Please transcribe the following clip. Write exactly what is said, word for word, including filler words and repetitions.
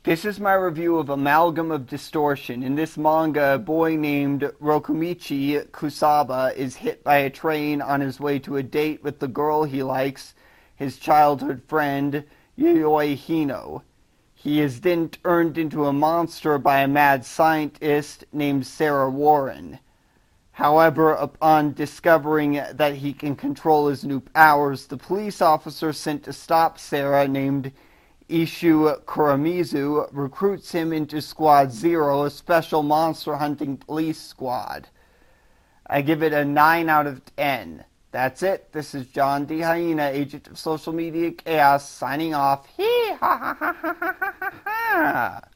This is my review of Amalgam of Distortion. In this manga, a boy named Rokumichi Kusaba is hit by a train on his way to a date with the girl he likes, his childhood friend, Yayoi Hino. He is then turned into a monster by a mad scientist named Sarah Warren. However, upon discovering that he can control his new powers, the police officer sent to stop Sarah, named Ishu Kuramizu, recruits him into Squad Zero, a special monster hunting police squad. I give it a nine out of ten. That's it. This is John D. Hyena, agent of social media chaos, signing off. Hee ha ha ha ha ha ha ha.